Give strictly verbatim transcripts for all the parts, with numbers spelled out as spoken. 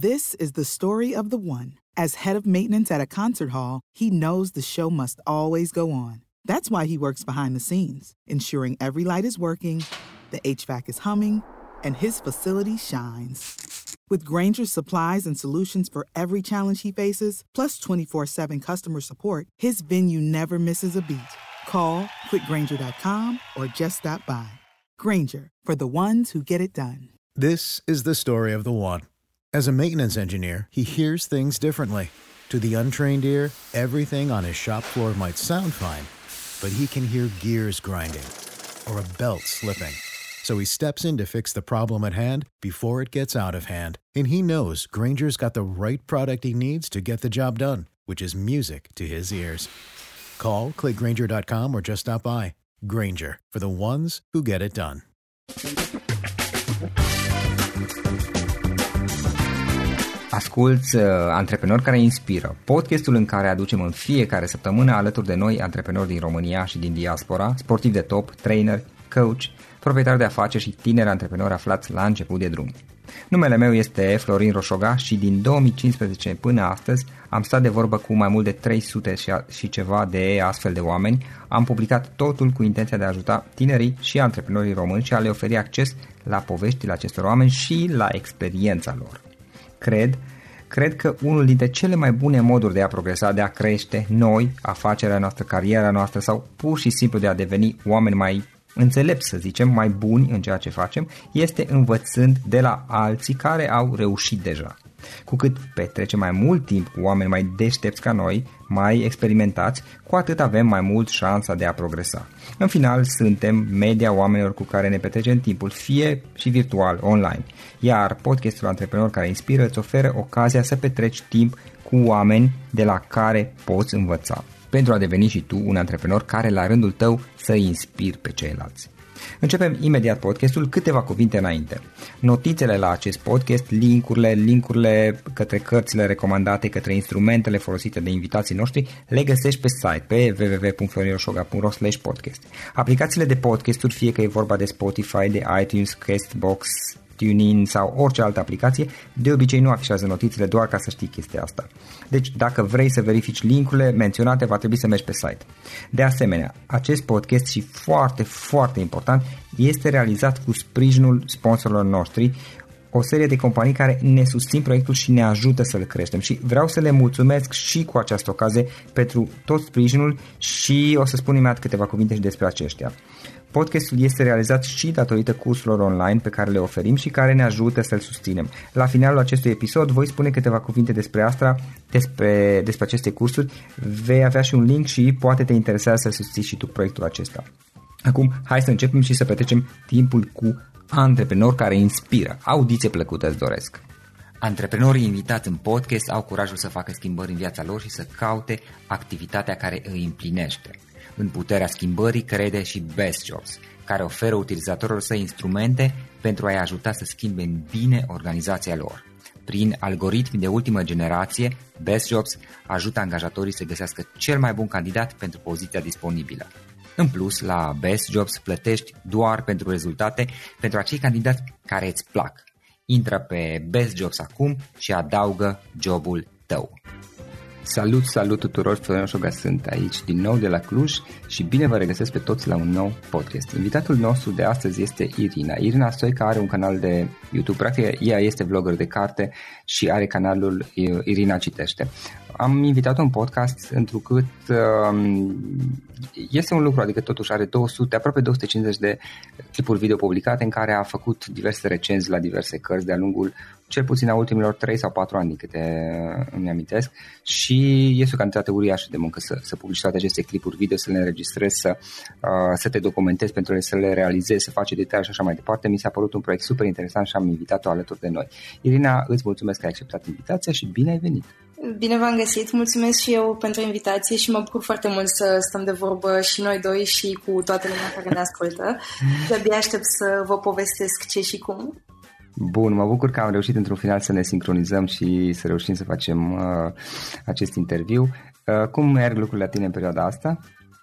This is the story of the one. As head of maintenance at a concert hall, he knows the show must always go on. That's why he works behind the scenes, ensuring every light is working, the H V A C is humming, and his facility shines. With Grainger's supplies and solutions for every challenge he faces, plus twenty-four seven customer support, his venue never misses a beat. Call quick grainger dot com or just stop by. Grainger, for the ones who get it done. This is the story of the one. As a maintenance engineer, he hears things differently. To the untrained ear, everything on his shop floor might sound fine, but he can hear gears grinding or a belt slipping. So he steps in to fix the problem at hand before it gets out of hand. And he knows Grainger's got the right product he needs to get the job done, which is music to his ears. Call, click grainger dot com or just stop by. Grainger, for the ones who get it done. Asculți uh, Antreprenori care inspiră, podcastul în care aducem în fiecare săptămână alături de noi antreprenori din România și din diaspora, sportivi de top, trainer, coach, proprietari de afaceri și tineri antreprenori aflați la început de drum. Numele meu este Florin Roșoga și din două mii cincisprezece până astăzi am stat de vorbă cu mai mult de trei sute și ceva de astfel de oameni. Am publicat totul cu intenția de a ajuta tinerii și antreprenorii români și a le oferi acces la poveștile acestor oameni și la experiența lor. Cred, cred că unul dintre cele mai bune moduri de a progresa, de a crește noi, afacerea noastră, cariera noastră sau pur și simplu de a deveni oameni mai înțelepți, să zicem, mai buni în ceea ce facem, este învățând de la alții care au reușit deja. Cu cât petrecem mai mult timp cu oameni mai deștepți ca noi, mai experimentați, cu atât avem mai mult șansa de a progresa. În final, suntem media oamenilor cu care ne petrecem timpul, fie și virtual, online. Iar podcastul Antreprenori care inspiră îți oferă ocazia să petreci timp cu oameni de la care poți învăța, pentru a deveni și tu un antreprenor care la rândul tău să inspiri pe ceilalți. Începem imediat podcastul, câteva cuvinte înainte. Notițele la acest podcast, linkurile, linkurile către cărțile recomandate, către instrumentele folosite de invitații noștri, le găsești pe site pe w w w punct florin roșoga punct ro slash podcast. Aplicațiile de podcasturi, fie că e vorba de Spotify, de iTunes, Castbox, TuneIn sau orice altă aplicație, de obicei nu afișează notițele, doar ca să știi chestia asta. Deci dacă vrei să verifici linkurile menționate, va trebui să mergi pe site. De asemenea, acest podcast și foarte, foarte important, este realizat cu sprijinul sponsorilor noștri, o serie de companii care ne susțin proiectul și ne ajută să-l creștem și vreau să le mulțumesc și cu această ocazie pentru tot sprijinul și o să spun imediat câteva cuvinte și despre aceștia. Podcastul este realizat și datorită cursurilor online pe care le oferim și care ne ajută să-l susținem. La finalul acestui episod voi spune câteva cuvinte despre asta, despre, despre aceste cursuri, vei avea și un link și poate te interesează să susții și tu proiectul acesta. Acum, hai să începem și să petrecem timpul cu antreprenori care inspiră. Audiție plăcută îți doresc! Antreprenorii invitați în podcast au curajul să facă schimbări în viața lor și să caute activitatea care îi împlinește. În puterea schimbării crede și Best Jobs, care oferă utilizatorilor săi instrumente pentru a-i ajuta să schimbe în bine organizația lor. Prin algoritmi de ultimă generație, Best Jobs ajută angajatorii să găsească cel mai bun candidat pentru poziția disponibilă. În plus, la Best Jobs plătești doar pentru rezultate pentru acei candidați care îți plac. Intră pe Best Jobs acum și adaugă jobul tău. Salut, salut tuturor, Florin Roșoga sunt aici din nou de la Cluj și bine vă regăsesc pe toți la un nou podcast. Invitatul nostru de astăzi este Irina. Irina Stoica are un canal de YouTube, practic ea este vlogger de carte și are canalul Irina Citește. Am invitat-o în podcast întrucât um, este un lucru, adică totuși are două sute, aproape două sute cincizeci de clipuri video publicate în care a făcut diverse recenzii la diverse cărți de-a lungul cel puțin a ultimilor trei sau patru ani, de câte îmi amintesc, și este o cantitate uriașă de muncă să, să publici toate aceste clipuri video, să le înregistrezi, să, uh, să te documentezi pentru ele, să le realizezi, să faci detalii și așa mai departe. Mi s-a părut un proiect super interesant și am invitat-o alături de noi. Irina, îți mulțumesc că ai acceptat invitația și bine ai venit! Bine v-am găsit, mulțumesc și eu pentru invitație și mă bucur foarte mult să stăm de vorbă și noi doi și cu toată lumea care ne ascultă. De-abia aștept să vă povestesc ce și cum. Bun, mă bucur că am reușit într-un final să ne sincronizăm și să reușim să facem uh, acest interviu. Uh, cum merg lucrurile la tine în perioada asta?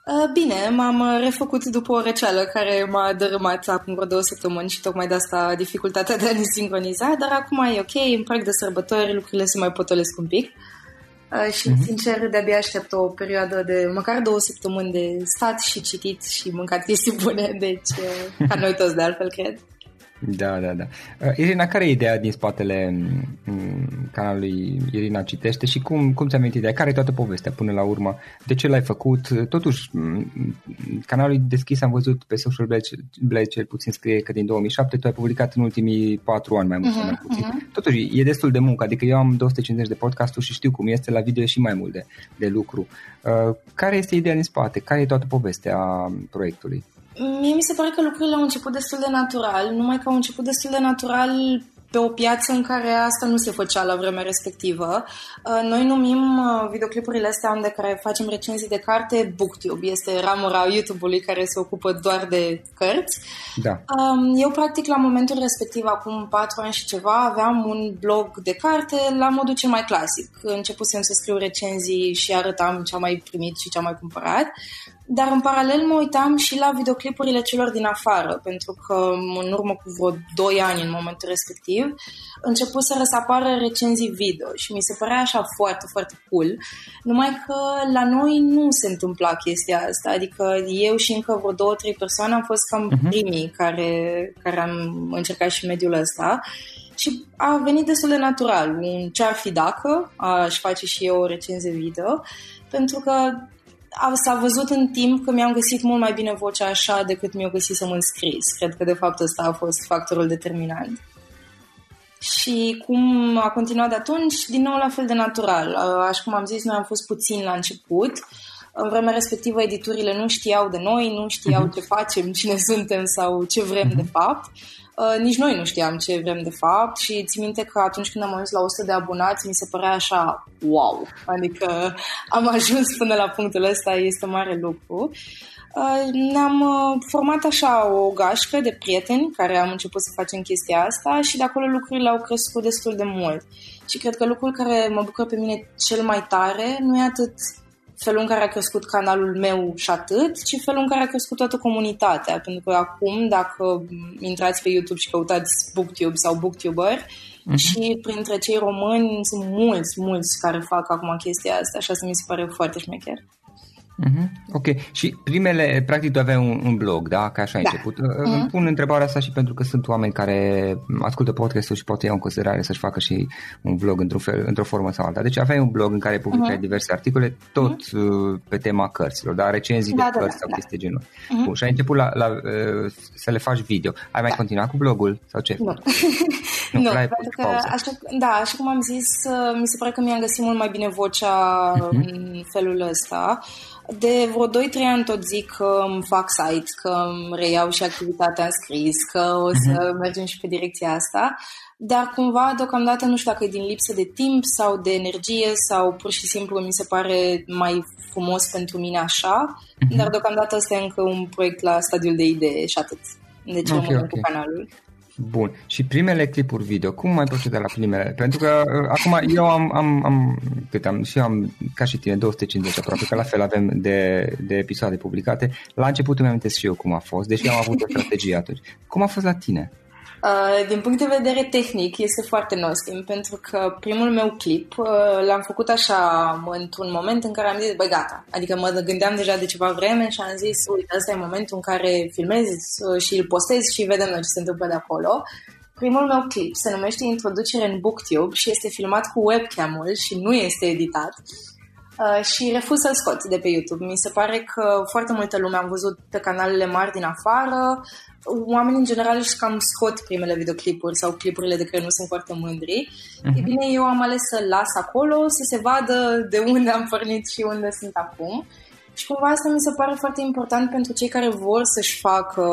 Bine, m-am refăcut după o răceală care m-a dărâmat acum vreo două săptămâni și tocmai de asta dificultatea de a ne sincroniza, dar acum e ok, în parc de sărbători lucrurile se mai potolesc un pic și mm-hmm. sincer de-abia aștept o perioadă de măcar două săptămâni de stat și citit și mâncat chestii bune, deci ca noi toți de altfel cred. Da, da, da. Irina, care e ideea din spatele canalului Irina Citește și cum, cum ți-a venit ideea? Care e toată povestea până la urmă? De ce l-ai făcut? Totuși, canalul deschis am văzut pe Social Blade, cel puțin scrie că din două mii șapte, tu ai publicat în ultimii patru ani mai mult sau mai puțin. Uh-huh. Totuși, e destul de muncă, adică eu am două sute cincizeci de podcasturi și știu cum este, la video și mai mult de, de lucru. Uh, care este ideea din spate? Care e toată povestea proiectului? Mie mi se pare că lucrurile au început destul de natural, numai că au început destul de natural pe o piață în care asta nu se făcea la vremea respectivă. Noi numim videoclipurile astea unde care facem recenzii de carte BookTube. Este ramura YouTube-ului care se ocupă doar de cărți. Da. Eu, practic, la momentul respectiv, acum patru ani și ceva, aveam un blog de carte la modul cel mai clasic. Începusem să scriu recenzii și arătam ce am mai primit și ce am mai cumpărat. Dar în paralel mă uitam și la videoclipurile celor din afară, pentru că în urmă cu vreo doi ani în momentul respectiv începuseră să apară recenzii video și mi se părea așa foarte, foarte cool, numai că la noi nu se întâmpla chestia asta, adică eu și încă vreo două, trei persoane am fost cam uh-huh. primii care, care am încercat și mediul ăsta. Și a venit destul de natural, un ce-ar fi dacă aș face și eu o recenzie video, pentru că s-a văzut în timp că mi-am găsit mult mai bine vocea așa decât mi-o găsisem în scris. Cred că de fapt ăsta a fost factorul determinant. Și cum a continuat de atunci, din nou la fel de natural. Așa cum am zis, noi am fost puțini la început. În vremea respectivă editurile nu știau de noi, nu știau ce facem, cine suntem sau ce vrem de fapt. Uh, nici noi nu știam ce vrem de fapt și țin minte că atunci când am ajuns la o sută de abonați mi se părea așa wow, adică am ajuns până la punctul ăsta, este mare lucru. Uh, ne-am uh, format așa o gașcă de prieteni care am început să facem chestia asta și de acolo lucrurile au crescut destul de mult și cred că lucrul care mă bucură pe mine cel mai tare nu e atât felul în care a crescut canalul meu și atât, ci felul în care a crescut toată comunitatea. Pentru că acum, dacă intrați pe YouTube și căutați BookTube sau BookTuber, uh-huh. și printre cei români sunt mulți, mulți care fac acum chestia asta și asta mi se pare foarte șmecher. Uh-huh. Ok. Și primele, practic tu aveai un, un blog, da? Că așa ai da. început. Uh-huh. Îmi pun întrebarea asta și pentru că sunt oameni care ascultă podcastul și poate iau în considerare să-și facă și un blog într-un fel, într-o formă sau alta. Deci aveai un blog în care publicai uh-huh. diverse articole, tot uh-huh. pe tema cărților, da? Recenzii da, de cărți da, sau da. chestii genul. Uh-huh. Bun, și ai început la, la, uh, să le faci video. Ai mai da. continuat cu blogul sau ce? Nu. Nu, nu pentru că, așa, da, așa cum am zis, mi se pare că mi-am găsit mult mai bine vocea uh-huh. în felul ăsta. De vreo doi trei ani tot zic că îmi fac site, că îmi reiau și activitatea în scris, că o să uh-huh. mergem și pe direcția asta, dar cumva deocamdată nu știu dacă e din lipsă de timp sau de energie sau pur și simplu mi se pare mai frumos pentru mine așa, uh-huh. dar deocamdată ăsta e încă un proiect la stadiul de idee și atât. Deci okay, rămân okay. cu canalul. Bun. Și primele clipuri video, cum mai proceda la primele? Pentru că uh, acum eu am, am, am, cât am, și eu am, ca și tine, două sute cincizeci aproape, că la fel avem de, de episoade publicate. La început îmi amintesc și eu cum a fost, deși am avut o strategie atunci. Cum a fost la tine? Uh, din punct de vedere tehnic este foarte nostim, pentru că primul meu clip uh, l-am făcut așa într-un moment în care am zis, băi gata, adică mă gândeam deja de ceva vreme și am zis, uite, ăsta e momentul în care filmez uh, și îl postez și vedem noi ce se întâmplă de acolo. Primul meu clip se numește Introducere în BookTube și este filmat cu webcam-ul și nu este editat. Uh, și refuz să-l scot de pe YouTube. Mi se pare că foarte multă lume am văzut pe canalele mari din afară. Oamenii în general își cam scot primele videoclipuri sau clipurile de care nu sunt foarte mândri. Uh-huh. E bine, eu am ales să-l las acolo, să se vadă de unde am pornit și unde sunt acum. Și cumva asta mi se pare foarte important pentru cei care vor să-și facă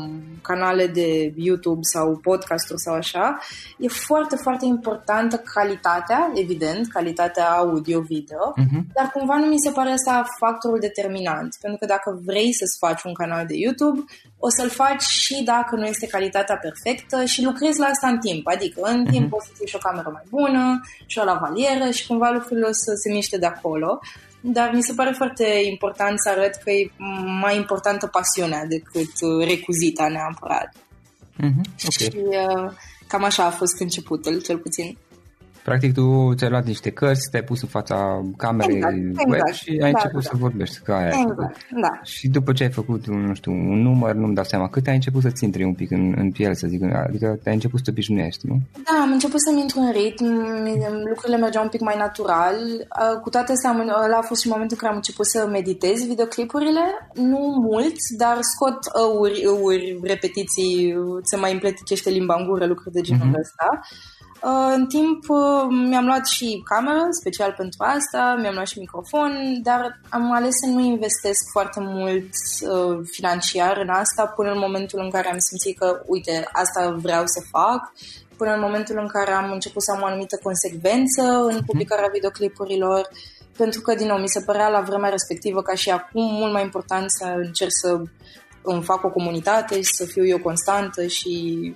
canale de YouTube sau podcasturi sau așa. E foarte, foarte importantă calitatea, evident, calitatea audio-video, uh-huh. dar cumva nu mi se pare asta factorul determinant. Pentru că dacă vrei să-ți faci un canal de YouTube, o să-l faci și dacă nu este calitatea perfectă și lucrezi la asta în timp. Adică în uh-huh. timp poți să ții și o cameră mai bună și o lavalieră și cumva lucrurile o să se miște de acolo. dar mi se pare foarte important să arăt că e mai importantă pasiunea decât recuzita neapărat. Mm-hmm. Okay. Și uh, cam așa a fost începutul, cel puțin. Practic tu ți-ai luat niște cărți, te-ai pus în fața camerei exact, web exact, și ai da, început da. să vorbești. Că aia exact, da. Și după ce ai făcut, nu știu, un număr, nu-mi dau seama, cât ai început să-ți intri un pic în, în piele, să zic, adică te-ai început să te obișnuiești, nu? Da, am început să-mi intru în ritm, lucrurile mergeau un pic mai natural. Cu toate astea, ăla a fost și momentul în care am început să meditez videoclipurile, nu mult, dar scot ăuri, ăuri, repetiții, se mai împleticește limba în gură, lucruri de genul mm-hmm. ăsta. În timp mi-am luat și cameră, special pentru asta, mi-am luat și microfon, dar am ales să nu investesc foarte mult uh, financiar în asta până în momentul în care am simțit că, uite, asta vreau să fac, până în momentul în care am început să am o anumită consecvență în publicarea videoclipurilor, pentru că, din nou, mi se părea la vremea respectivă, ca și acum, mult mai important să încerc să îmi fac o comunitate și să fiu eu constantă și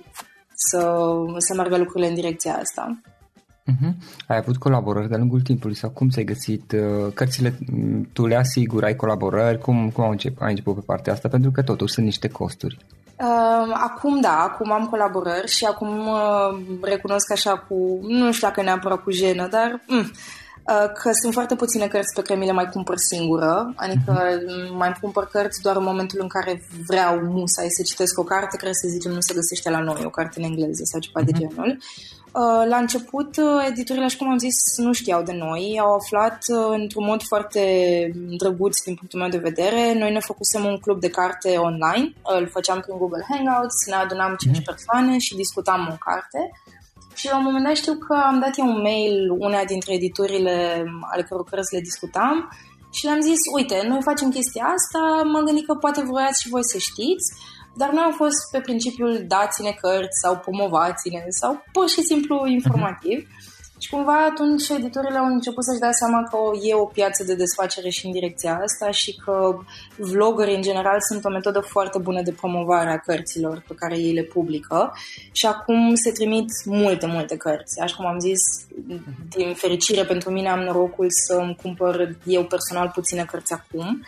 să, să meargă lucrurile în direcția asta. Uh-huh. Ai avut colaborări de-a lungul timpului sau cum ți-ai găsit uh, cărțile? Tu le asiguri, ai colaborări? Cum, cum ai început, ai început pe partea asta? Pentru că totuși sunt niște costuri. Uh, acum da, acum am colaborări și acum uh, recunosc așa cu, nu știu dacă neapărat cu jenă, dar mm, uh, că sunt foarte puține cărți pe care mi le mai cumpăr singură, adică uh-huh. mai cumpăr cărți doar în momentul în care vreau musai să citesc o carte care, să zicem, nu se găsește la noi, o carte în engleză sau ceva uh-huh. de genul. La început, editurile, așa cum am zis, nu știau de noi, au aflat într-un mod foarte drăguț din punctul meu de vedere. Noi ne făcusem un club de carte online, îl făceam prin Google Hangouts, ne adunam cinci persoane și discutam o carte. Și la un moment dat știu că am dat eu un mail unea dintre editurile ale căror cărți le discutam și le-am zis, uite, noi facem chestia asta, m-am gândit că poate vroiați și voi să știți, dar nu a fost pe principiul dați-ne cărți sau promovați-ne sau pur și simplu informativ. Uh-huh. Și cumva atunci editorile au început să-și dea seama că e o piață de desfacere și în direcția asta și că vloggerii în general sunt o metodă foarte bună de promovare a cărților pe care ei le publică și acum se trimit multe, multe cărți. Așa cum am zis, din fericire pentru mine am norocul să îmi cumpăr eu personal puține cărți acum.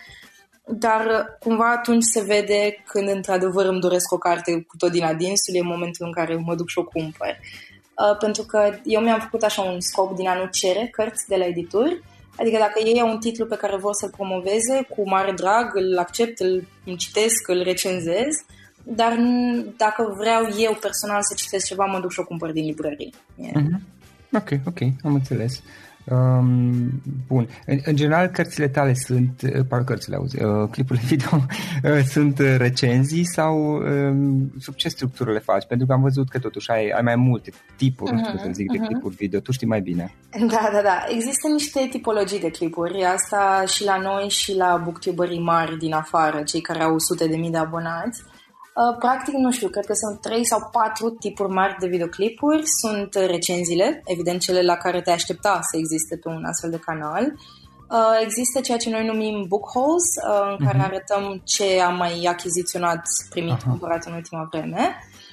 Dar cumva atunci se vede când într-adevăr îmi doresc o carte cu tot din adinsul, e momentul în care mă duc și o cumpăr. Uh, pentru că eu mi-am făcut așa un scop din a nu cere cărți de la edituri, adică dacă ei au un titlu pe care vor să-l promoveze, cu mare drag îl accept, îl îmi citesc, îl recenzez, dar dacă vreau eu personal să citesc ceva, mă duc și o cumpăr din librărie. Yeah. Mm-hmm. Ok, ok, am înțeles. Um, bun. În, în general, cărțile tale sunt, par cărțile auzi, uh, clipurile video uh, sunt recenzii sau um, sub ce structură le faci? Pentru că am văzut că totuși ai, ai mai multe tipuri, uh-huh, nu știu să zic, uh-huh. de clipuri video. Tu știi mai bine. Da, da, da. Există niște tipologii de clipuri. Asta și la noi și la booktuberii mari din afară, cei care au sute de mii de abonați. Uh, practic, nu știu, cred că sunt trei sau patru tipuri mari de videoclipuri. Sunt recenziile, evident cele la care te-ai aștepta să existe pe un astfel de canal. Uh, există ceea ce noi numim book hauls, uh, în uh-huh. care arătăm ce am mai achiziționat, primit, uh-huh. cumpărat în ultima vreme.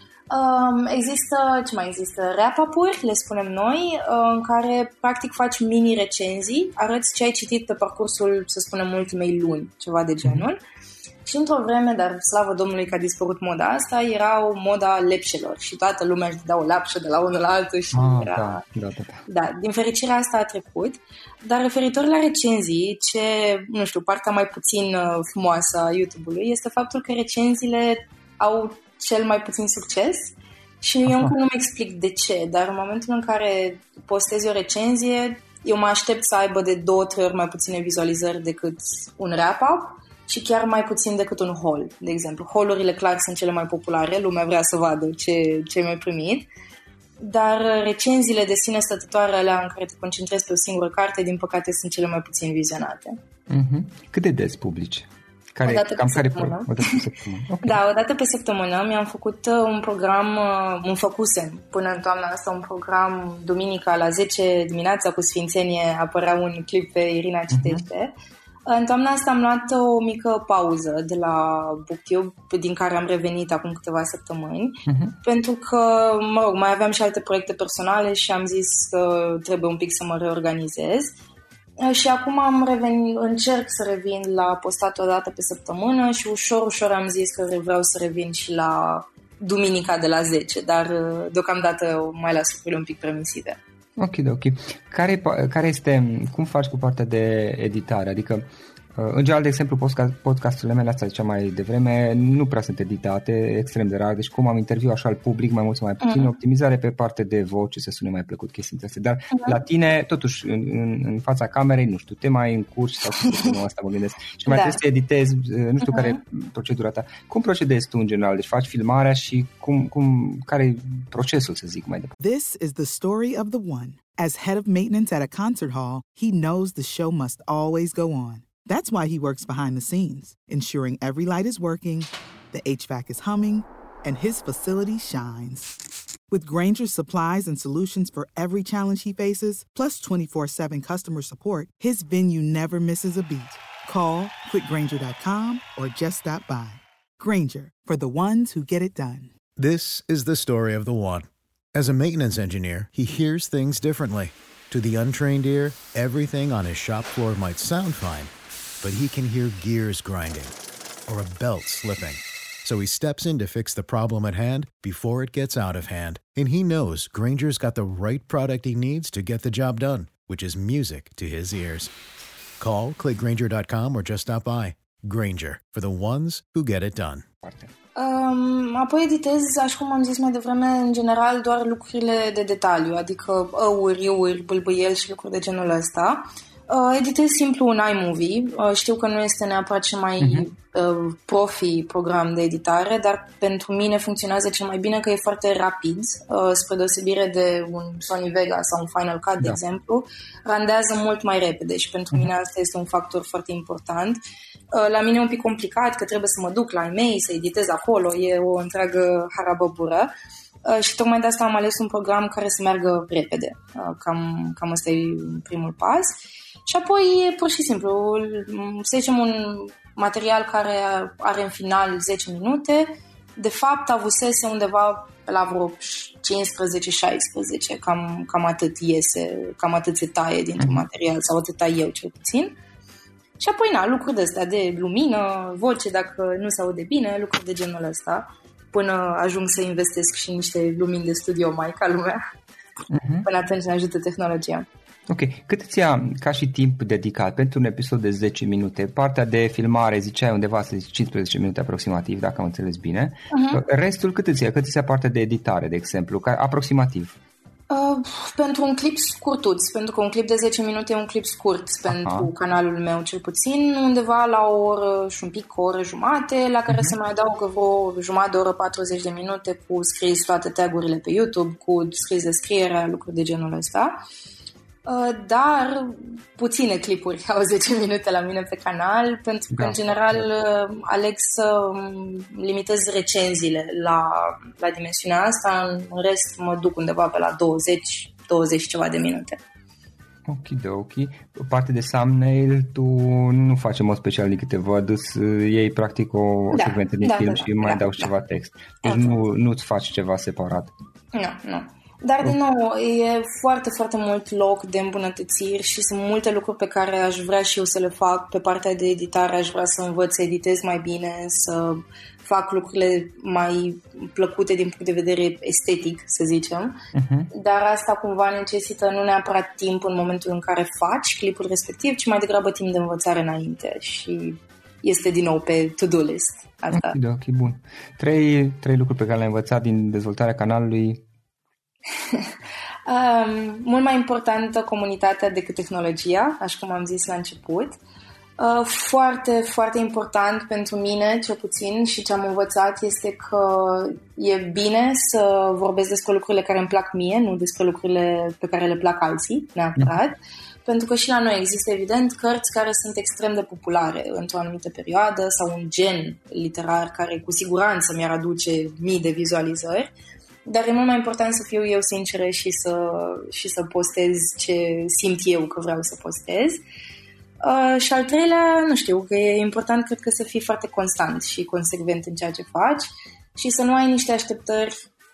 Um, există, ce mai există? Wrap-up-uri, le spunem noi, uh, în care practic faci mini-recenzii, arăți ce ai citit pe parcursul, să spunem, ultimei luni, ceva de genul. Uh-huh. Și într-o vreme, dar slavă Domnului că a dispărut moda asta, era o moda lepșelor și toată lumea își dădea o lapșă de la unul la altul și ah, era... Da, da, da. da, din fericire asta a trecut, dar referitor la recenzii, ce, nu știu, partea mai puțin frumoasă a YouTube-ului este faptul că recenziile au cel mai puțin succes și Aha. eu încă nu-mi explic de ce, dar în momentul în care postezi o recenzie, eu mă aștept să aibă de două, trei ori mai puține vizualizări decât un wrap-up și chiar mai puțin decât un haul, de exemplu. Haul-urile clar sunt cele mai populare, lumea vrea să vadă ce, ce mi-ai primit, dar recenziile de sine stătătoare alea în care te concentrezi pe o singură carte, din păcate, sunt cele mai puțin vizionate. Mm-hmm. Cât de des publici? Care, o dată cam pe care săptămână. Pro? O dată pe săptămână. Okay. Da, o dată pe săptămână mi-am făcut un program, îmi făcusem până în toamna asta un program duminica la zece dimineața cu Sfințenie, apărea un clip pe Irina Citește. Mm-hmm. În toamna asta am luat o mică pauză de la BookTube, din care am revenit acum câteva săptămâni, uh-huh. pentru că, mă rog, mai aveam și alte proiecte personale și am zis că trebuie un pic să mă reorganizez. Și acum am revenit, încerc să revin la postat o dată pe săptămână și ușor, ușor am zis că vreau să revin și la duminica de la zece, dar deocamdată mai las lucrurile un pic permisive. Ok, ok. Care, care este, cum faci cu partea de editare? Adică, în general, de exemplu, podcasturile mele, asta zicea mai devreme, nu prea sunt editate, extrem de rar, deci cum am interviu așa al public, mai mult sau mai puțin, mm. optimizare pe parte de voce, să sune mai plăcut chestiile astea. Dar mm. la tine, totuși, în, în, în fața camerei, nu știu, te mai încurci sau nu asta mă gândesc și mai da. trebuie să editezi, nu știu mm-hmm. care e procedura ta. Cum procedezi tu în general? Deci faci filmarea și cum, cum, care e procesul, să zic, mai departe? This is the story of the one. As head of maintenance at a concert hall, he knows the show must always go on. That's why he works behind the scenes, ensuring every light is working, the H V A C is humming, and his facility shines. With Grainger's supplies and solutions for every challenge he faces, plus twenty-four seven customer support, his venue never misses a beat. Call quick grainger dot com or just stop by. Grainger, for the ones who get it done. This is the story of the one. As a maintenance engineer, he hears things differently. To the untrained ear, everything on his shop floor might sound fine, but he can hear gears grinding or a belt slipping. So he steps in to fix the problem at hand before it gets out of hand. And he knows Grainger's got the right product he needs to get the job done, which is music to his ears. Call, click grainger dot com or just stop by. Grainger, for the ones who get it done. Um, apoi editez, așa cum am zis mai devreme, în general doar lucrurile de detaliu, adică ăuri, iuri, bâlbâieli și lucruri de genul ăsta. Uh, editez simplu un iMovie. Uh, știu că nu este neapărat cel mai uh-huh. uh, profi program de editare, dar pentru mine funcționează cel mai bine că e foarte rapid, uh, spre deosebire de un Sony Vegas sau un Final Cut, da. de exemplu, randează mult mai repede și pentru uh-huh. mine asta este un factor foarte important. Uh, la mine e un pic complicat că trebuie să mă duc la e-mail, să editez acolo, e o întreagă harabăbură. Uh, și tocmai de asta am ales un program care să meargă repede. Uh, cam, cam asta e primul pas. Și apoi, pur și simplu, să zicem un material care are în final zece minute, de fapt avusese undeva la vreo cincisprezece șaisprezece, cam, cam atât iese, cam atât se taie dintr-un material, sau atât tai eu cel puțin. Și apoi, na, lucruri de astea de lumină, voce dacă nu se aude bine, lucruri de genul ăsta, până ajung să investesc și niște lumini de studio mai ca lumea. Uh-huh. Până atunci ne ajută tehnologia. Ok, cât îți ia ca și timp dedicat pentru un episod de zece minute? Partea de filmare ziceai undeva să zici cincisprezece minute aproximativ, dacă am înțeles bine. Uh-huh. Restul cât îți ia? Cât îți ia partea de editare, de exemplu, ca, aproximativ? Uh, pentru un clip scurtuț, pentru că un clip de zece minute e un clip scurt pentru Aha. canalul meu cel puțin, undeva la o oră și un pic, o oră jumate, la care uh-huh. se mai adaugă vreo jumătate de oră, patruzeci de minute cu scris toate tagurile pe YouTube, cu scris descrierea, lucruri de genul ăsta. Dar puține clipuri au zece minute la mine pe canal, pentru că, da, în general, aleg să limitez recenziile la, la dimensiunea asta. În rest, mă duc undeva pe la douăzeci, douăzeci ceva de minute. Ok, ok. Parte de thumbnail, tu nu faci în mod special din câte văd, iei practic o da, secvență din da, film da, și da, mai da, adaugi da, ceva text. Deci da, nu, nu-ți faci ceva separat. Nu, nu. Dar, din nou, e foarte, foarte mult loc de îmbunătățiri și sunt multe lucruri pe care aș vrea și eu să le fac pe partea de editare. Aș vrea să învăț să editez mai bine, să fac lucrurile mai plăcute din punct de vedere estetic, să zicem. Uh-huh. Dar asta cumva necesită nu neapărat timp în momentul în care faci clipul respectiv, ci mai degrabă timp de învățare înainte și este din nou pe to-do list. Asta. Ok, ok, bun. Trei, trei lucruri pe care le-ai învățat din dezvoltarea canalului. um, mult mai importantă comunitatea decât tehnologia, așa cum am zis la început. Uh, foarte, foarte important pentru mine, cel puțin, și ce am învățat este că e bine să vorbesc despre lucrurile care îmi plac mie, nu despre lucrurile pe care le plac alții, neapărat. Mm. Pentru că și la noi există, evident, cărți care sunt extrem de populare într-o anumită perioadă sau un gen literar care cu siguranță mi-ar aduce mii de vizualizări. Dar e mult mai important să fiu eu sinceră și să, și să postez ce simt eu că vreau să postez. Uh, și al treilea, nu știu, că e important, cred că să fii foarte constant și consecvent în ceea ce faci și să nu ai niște așteptări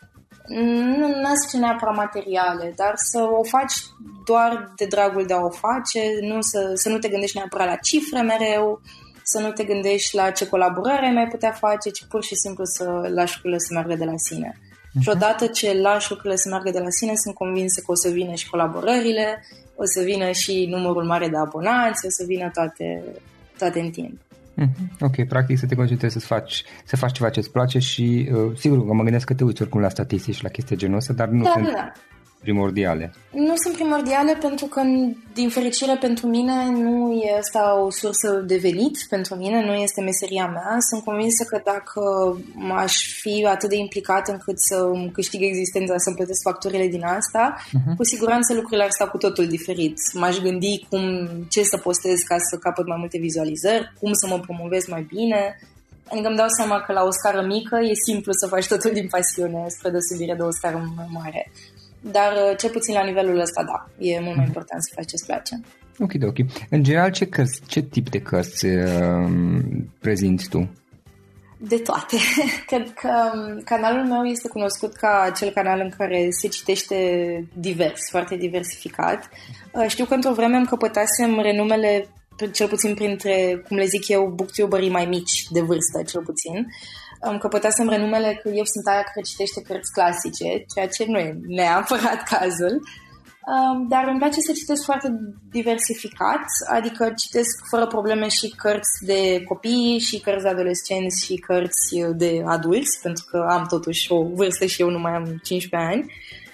Nu nasce neapărat materiale, dar să o faci doar de dragul de a o face, nu să, să nu te gândești neapărat la cifre mereu, să nu te gândești la ce colaborare mai putea face, ci pur și simplu să lași lucrurile să meargă de la sine. Uh-huh. Și odată ce lași lucrurile să meargă de la sine, sunt convinsă că o să vină și colaborările, o să vină și numărul mare de abonați, o să vină toate, toate în timp. Mm-hmm. Ok, practic să te concentrezi să faci, să faci ceva ce îți place și uh, sigur că mă gândesc că te uiți oricum la statistici și la chestii genul ăsta, dar nu da, sunt da. primordiale. Nu sunt primordiale pentru că, din fericire pentru mine, nu e asta o sursă de venit pentru mine, nu este meseria mea. Sunt convinsă că dacă aș fi atât de implicat încât să câștig existența, să-mi plătesc facturile din asta, uh-huh. cu siguranță lucrurile ar sta cu totul diferit. M-aș gândi cum, ce să postez ca să capăt mai multe vizualizări, cum să mă promovez mai bine. Adică îmi dau seama că la o scară mică e simplu să faci totul din pasiune, spre deosebire de o scară mai mare. Dar cel puțin la nivelul ăsta, da, e mult mai important să faci ce-ți place. Ok, ok. În general, ce cărți, ce tip de cărți uh, prezinți tu? De toate. Cred că canalul meu este cunoscut ca acel canal în care se citește divers, foarte diversificat. Știu că într-o vreme îmi căpătasem renumele, cel puțin printre, cum le zic eu, booktuberii mai mici de vârstă, cel puțin. Îmi căpătasem renumele că eu sunt aia care citește cărți clasice, ceea ce nu e neapărat cazul. Dar îmi place să citesc foarte diversificat, adică citesc fără probleme și cărți de copii, și cărți de adolescenți, și cărți de adulți, pentru că am totuși o vârstă și eu nu mai am cincisprezece ani.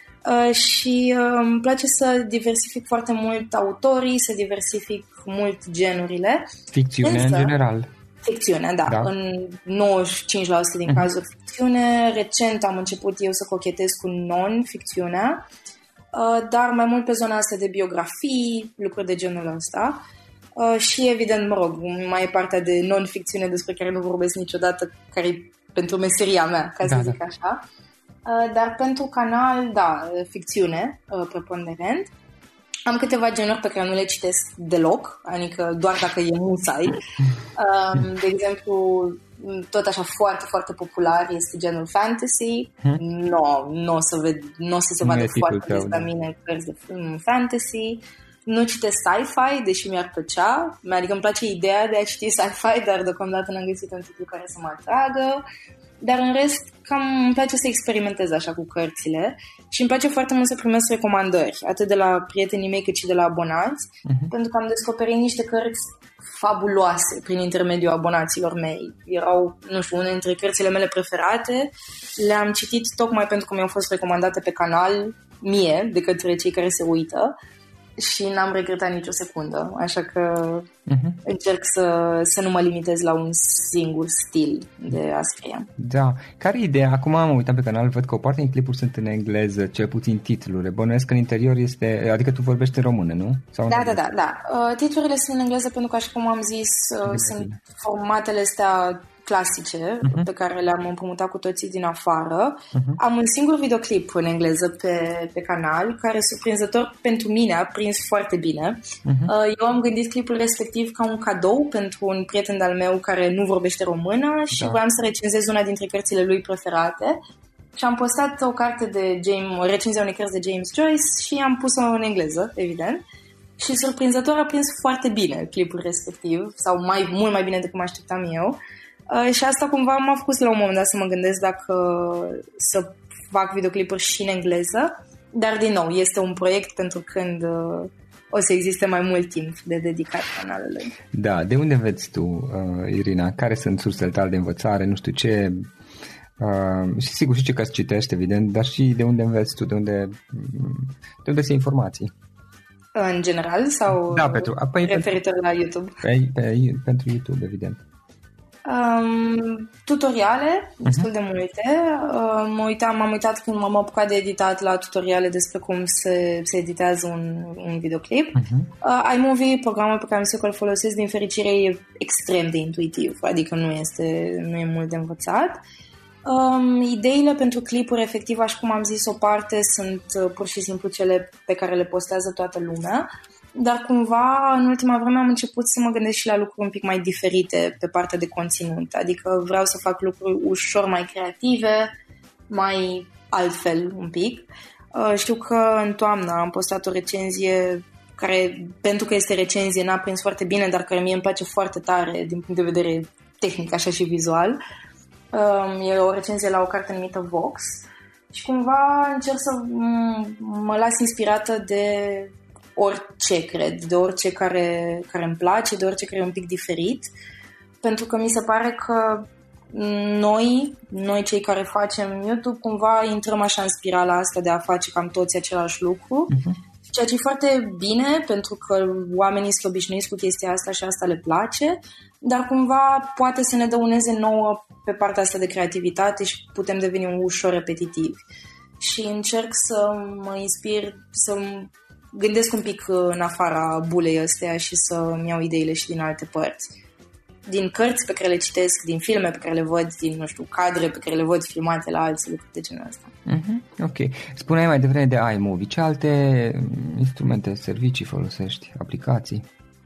Și îmi place să diversific foarte mult autorii, să diversific mult genurile. Ficțiune Însă, în general. Ficțiune, da. da. În nouăzeci și cinci la sută din cazuri ficțiune. Recent am început eu să cochetez cu non-ficțiunea, dar mai mult pe zona asta de biografii, lucruri de genul ăsta. Și evident, mă rog, mai e partea de non-ficțiune despre care nu vorbesc niciodată, care e pentru meseria mea, ca să da, zic da. așa. Dar pentru canal, da, ficțiune, preponderent. Am câteva genuri pe care nu le citesc deloc, adică doar dacă e musai. De exemplu, tot așa foarte, foarte popular este genul fantasy. Nu, nu o să, ved, n-o să se vadă foarte des la mine cărți de fantasy. Nu citesc sci-fi, deși mi-ar plăcea. Adică îmi place ideea de a citi sci-fi, dar deocamdată n-am găsit un titlu care să mă atragă. Dar în rest, cam îmi place să experimentez așa cu cărțile și îmi place foarte mult să primesc recomandări, atât de la prietenii mei cât și de la abonați, uh-huh. pentru că am descoperit niște cărți fabuloase prin intermediul abonaților mei. Erau, nu știu, unele dintre cărțile mele preferate, le-am citit tocmai pentru că mi-au fost recomandate pe canal mie, de către cei care se uită. Și n-am regretat nicio secundă, așa că uh-huh. încerc să, să nu mă limitez la un singur stil de a scrie. Da, care e ideea? Acum am uitat pe canal, văd că o parte din clipuri sunt în engleză, cel puțin titlurile. Bănuiesc că în interior este, adică tu vorbești în română, nu? Sau da, da, da, da. Uh, titlurile sunt în engleză pentru că, așa cum am zis, uh, sunt formatele astea clasice, uh-huh. pe care le-am împrumutat cu toții din afară. Uh-huh. Am un singur videoclip în engleză pe, pe canal, care, surprinzător pentru mine, a prins foarte bine. Uh-huh. Eu am gândit clipul respectiv ca un cadou pentru un prieten de-al meu care nu vorbește română și da. voiam să recenzez una dintre cărțile lui preferate. Și am postat o carte de James, o recenzie a unei cărți de James Joyce și am pus-o în engleză, evident. Și surprinzător a prins foarte bine clipul respectiv, sau mai mult mai bine decât mă așteptam eu. Uh, și asta cumva m-a făcut la un moment dat să mă gândesc dacă să fac videoclipuri și în engleză, dar din nou, este un proiect pentru când uh, o să existe mai mult timp de dedicat canalului. Da, de unde înveți tu, uh, Irina? Care sunt sursele tale de învățare? Nu știu ce... Uh, și sigur și ce cărți citești, evident, dar și de unde înveți tu, de unde, de unde se informații? În general sau da, pentru, apoi, referitor pentru, la YouTube? Pe, pe, pentru YouTube, evident. Um, tutoriale, destul uh-huh. de multe. Uh, mă uitam, m-am uitat când m-am apucat de editat la tutoriale despre cum se, se editează un, un videoclip. Uh-huh. Uh, iMovie, programul pe care am zis că îl folosesc, din fericire e extrem de intuitiv, adică nu este, nu e mult de învățat. Um, ideile pentru clipuri, efectiv, așa cum am zis, o parte sunt uh, pur și simplu cele pe care le postează toată lumea. Dar cumva, în ultima vreme am început să mă gândesc și la lucruri un pic mai diferite pe partea de conținut. Adică vreau să fac lucruri ușor mai creative, mai altfel un pic. Știu că în toamnă am postat o recenzie care, pentru că este recenzie, n-a prins foarte bine, dar care mie îmi place foarte tare din punct de vedere tehnic, așa și vizual. E o recenzie la o carte numită Vox și cumva încerc să mă las inspirată de orice, cred, de orice care, care îmi place, de orice care e un pic diferit, pentru că mi se pare că noi, noi cei care facem YouTube, cumva intrăm așa în spirala asta de a face cam toți același lucru, uh-huh. Ceea ce e foarte bine, pentru că oamenii sunt obișnuiți cu chestia asta și asta le place, dar cumva poate să ne dăuneze nouă pe partea asta de creativitate și putem deveni ușor repetitivi. Și încerc să mă inspir, să gândesc un pic în afara bulei astea și să-mi iau ideile și din alte părți. Din cărți pe care le citesc, din filme pe care le văd, din, nu știu, cadre pe care le văd filmate la alții, lucruri de genul ăsta. Mm-hmm. Ok. Spuneai mai devreme de iMovie. Ce alte instrumente, servicii folosești, aplicații?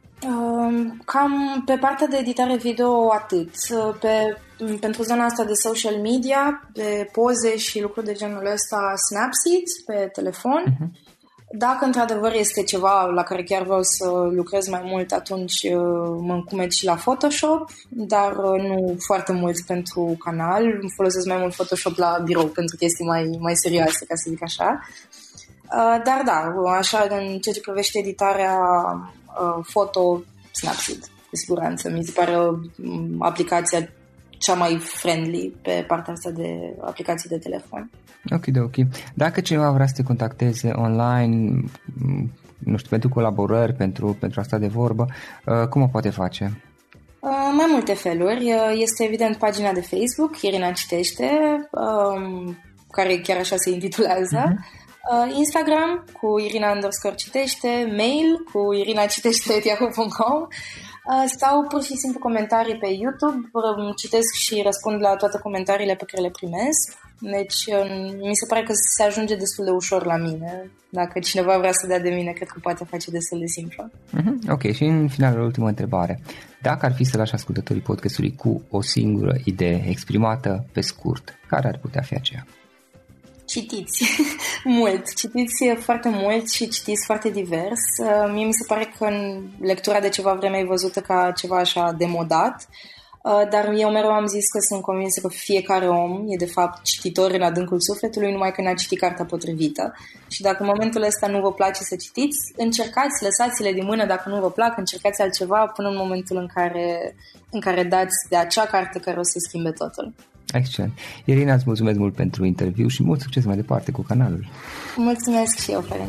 Cam pe partea de editare video atât. Pe, pentru zona asta de social media, de poze și lucruri de genul ăsta, Snapseed pe telefon. Mm-hmm. Dacă într-adevăr este ceva la care chiar vreau să lucrez mai mult, atunci mă încumet și la Photoshop, dar nu foarte mult pentru canal. Folosesc mai mult Photoshop la birou pentru chestii mai, mai serioase, ca să zic așa. Dar da, așa, în ceea ce privește editarea foto, Snapseed, cu siguranță. Mi se pare aplicația cea mai friendly pe partea asta de aplicații de telefon. Ok, de ok. Dacă cineva vrea să te contacteze online, nu știu, pentru colaborări, pentru, pentru asta de vorbă, cum o poate face? Mai multe feluri. Este evident pagina de Facebook, Irina Citește, care chiar așa se intitulează. Uh-huh. Instagram cu Irina underscore Citește, mail cu irinacitește at yahoo punct com sau pur și simplu comentarii pe YouTube. Citesc și răspund la toate comentariile pe care le primesc. Deci mi se pare că se ajunge destul de ușor la mine. Dacă cineva vrea să dea de mine, cred că poate face destul de simplu. Uh-huh. Ok, și în final, o ultimă întrebare. Dacă ar fi să lași ascultătorii podcastului cu o singură idee exprimată pe scurt, care ar putea fi aceea? Citiți mult, citiți foarte mult și citiți foarte divers. Mie mi se pare că în lectura de ceva vreme e văzută ca ceva așa demodat, dar eu mereu am zis că sunt convinsă că fiecare om e de fapt cititor în adâncul sufletului, numai că n-a citit cartea potrivită. Și dacă în momentul ăsta nu vă place să citiți, încercați, lăsați-le din mână dacă nu vă plac, încercați altceva până în momentul în care, în care dați de acea carte care o să schimbe totul. Excelent. Irina, îți mulțumesc mult pentru interviu și mult succes mai departe cu canalul. Mulțumesc și eu, Florin.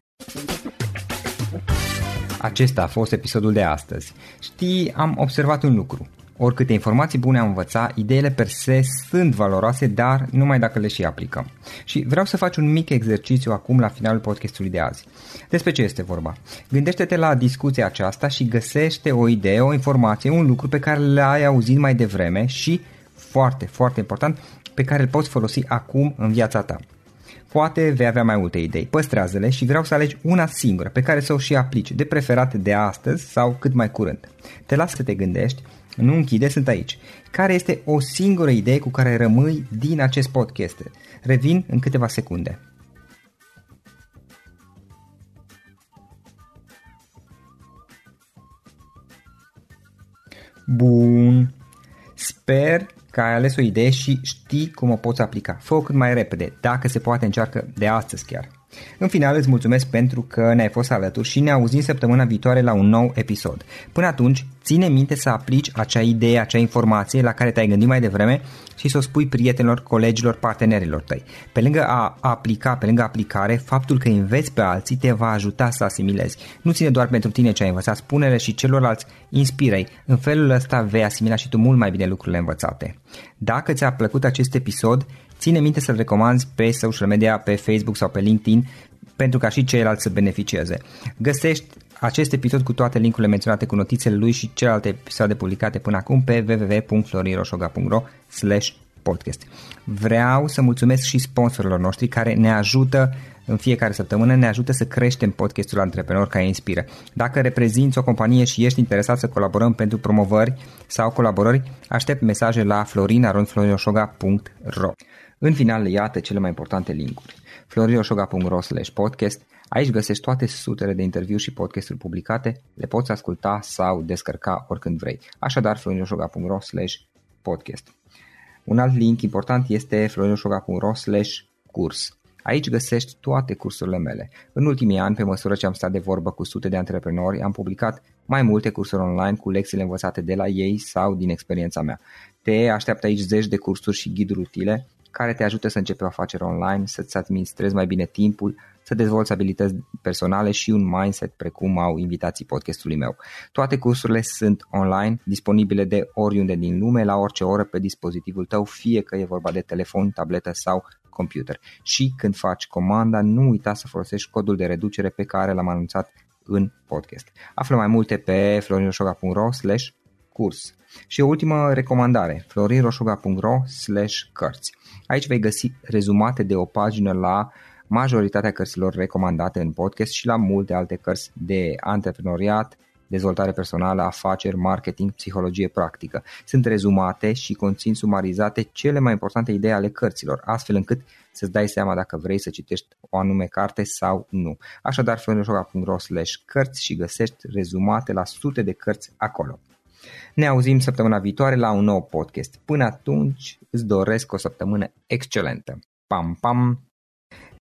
Acesta a fost episodul de astăzi. Știi, am observat un lucru. Oricâte informații bune am învățat, ideile per se sunt valoroase, dar numai dacă le și aplicăm. Și vreau să faci un mic exercițiu acum la finalul podcastului de azi. Despre ce este vorba? Gândește-te la discuția aceasta și găsește o idee, o informație, un lucru pe care l-ai auzit mai devreme și, foarte, foarte important, pe care îl poți folosi acum în viața ta. Poate vei avea mai multe idei, păstrează-le și vreau să alegi una singură pe care să o și aplici, de preferat de astăzi sau cât mai curând. Te las să te gândești, nu închide, sunt aici. Care este o singură idee cu care rămâi din acest podcast? Revin în câteva secunde. Bun. Sper că ai ales o idee și știi cum o poți aplica. Fă-o cât mai repede, dacă se poate încearcă de astăzi chiar. În final îți mulțumesc pentru că ne-ai fost alături și ne auzim săptămâna viitoare la un nou episod. Până atunci, ține minte să aplici acea idee, acea informație la care te-ai gândit mai devreme și să o spui prietenilor, colegilor, partenerilor tăi. Pe lângă a aplica, pe lângă aplicare, faptul că înveți pe alții te va ajuta să asimilezi. Nu ține doar pentru tine ce ai învățat, spune-le și celorlalți, inspiră-i. În felul ăsta vei asimila și tu mult mai bine lucrurile învățate. Dacă ți-a plăcut acest episod, ține minte să-l recomanzi pe social media, pe Facebook sau pe LinkedIn, pentru ca și ceilalți să beneficieze. Găsești acest episod cu toate linkurile menționate cu notițele lui și celelalte episoade publicate până acum pe w w w punct florin roșoga punct ro slash podcast. Vreau să mulțumesc și sponsorilor noștri care ne ajută în fiecare săptămână, ne ajută să creștem podcastul Antreprenori care inspiră. Dacă reprezinți o companie și ești interesat să colaborăm pentru promovări sau colaborări, aștept mesaje la florin arond florin roșoga punct ro. În final, iată cele mai importante linkuri. florirosoga punct ro slash podcast. Aici găsești toate sutele de interviuri și podcasturi publicate, le poți asculta sau descărca oricând vrei. Așadar, florirosoga punct ro slash podcast. Un alt link important este florirosoga punct ro slash curs. Aici găsești toate cursurile mele. În ultimii ani, pe măsură ce am stat de vorbă cu sute de antreprenori, am publicat mai multe cursuri online cu lecțiile învățate de la ei sau din experiența mea. Te așteaptă aici zeci de cursuri și ghiduri utile care te ajută să începi o afacere online, să-ți administrezi mai bine timpul, să dezvolți abilități personale și un mindset precum au invitații podcastului meu. Toate cursurile sunt online, disponibile de oriunde din lume, la orice oră pe dispozitivul tău, fie că e vorba de telefon, tabletă sau computer. Și când faci comanda, nu uita să folosești codul de reducere pe care l-am anunțat în podcast. Află mai multe pe florirosoga punct ro slash curs. Și o ultimă recomandare, florirosoga punct ro slash cărți. Aici vei găsi rezumate de o pagină la majoritatea cărților recomandate în podcast și la multe alte cărți de antreprenoriat, dezvoltare personală, afaceri, marketing, psihologie practică. Sunt rezumate și conțin sumarizate cele mai importante idei ale cărților, astfel încât să-ți dai seama dacă vrei să citești o anume carte sau nu. Așadar, florirosoga punct ro slash cărți și găsești rezumate la sute de cărți acolo. Ne auzim săptămâna viitoare la un nou podcast. Până atunci îți doresc o săptămână excelentă. Pam, pam!